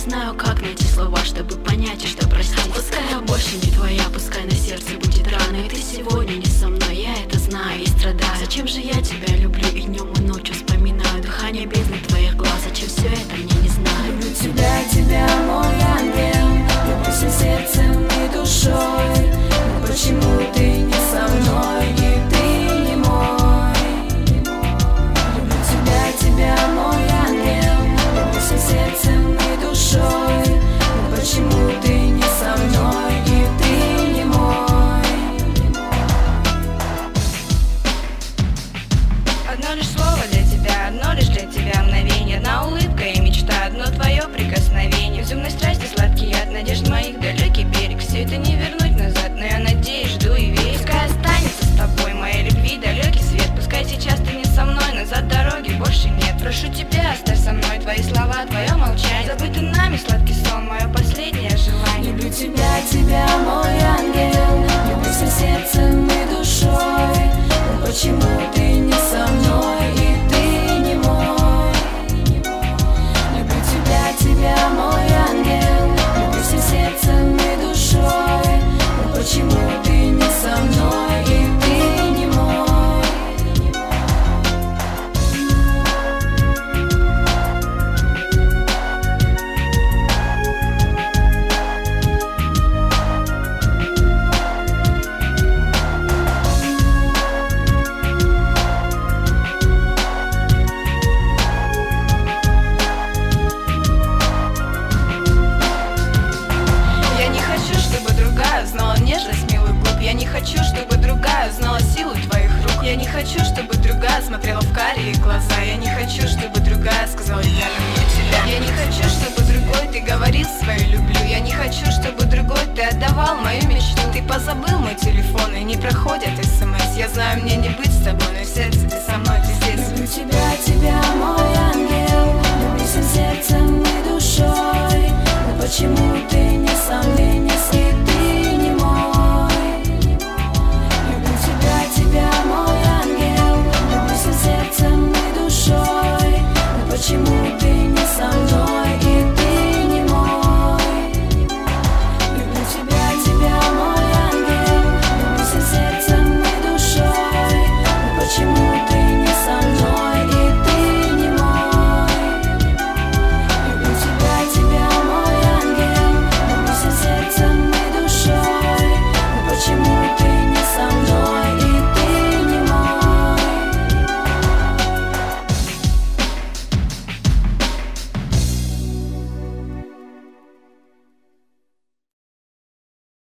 знаю, как найти слова, чтобы понять и что простить. Пускай я больше не твоя, пускай на сердце будет рано, и ты сегодня не со мной, я это знаю и страдаю. Зачем же я тебя люблю и днем и ночью вспоминаю дыхание бездны твоих глаз? Зачем все это мне не знаю? Люблю тебя, тебя, мой ангел, люблю всем сердцем и душой. Но почему ты не со мной и ты не мой? Люблю тебя, тебя, мой ангел, люблю всем сердцем и душой. Но почему ты не со мной и ты не мой? Одно лишь слово для тебя, одно лишь для тебя мгновение. Одна улыбка и мечта, одно твое прикосновение. Безумной страсти сладкий яд, надежд моих далекий берег. Все это не вернуть назад, но я надеюсь, жду и верю. Пускай останется с тобой моей любви далекий свет. Пускай сейчас ты не со мной, назад дороги больше нет. Прошу тебя, оставь со мной твои слова, твое молчание. Забытый нами сладкий сон, мое последнее желание. Люблю тебя, тебя, мой ангел, люблю всем сердцем и душой. Но почему ты не со мной и ты не мой? Люблю тебя, тебя, мой ангел, люблю всем сердцем и душой. Но почему ты не со мной и ты не мой? Знала нежность милых губ. Я не хочу, чтобы другая знала силу твоих рук. Я не хочу, чтобы другая смотрела в карие глаза. Я не хочу, чтобы другая сказала: я люблю тебя. Я не хочу, чтобы другой ты говорил свою люблю. Я не хочу, чтобы другой ты отдавал мою мечту. Ты позабыл мой телефон и не проходят смс. Я знаю, мне не быть с тобой, но в сердце ты со мной, ты здесь. Люблю тебя, тебя, мой ангел, люблю всем сердцем и душой. Но почему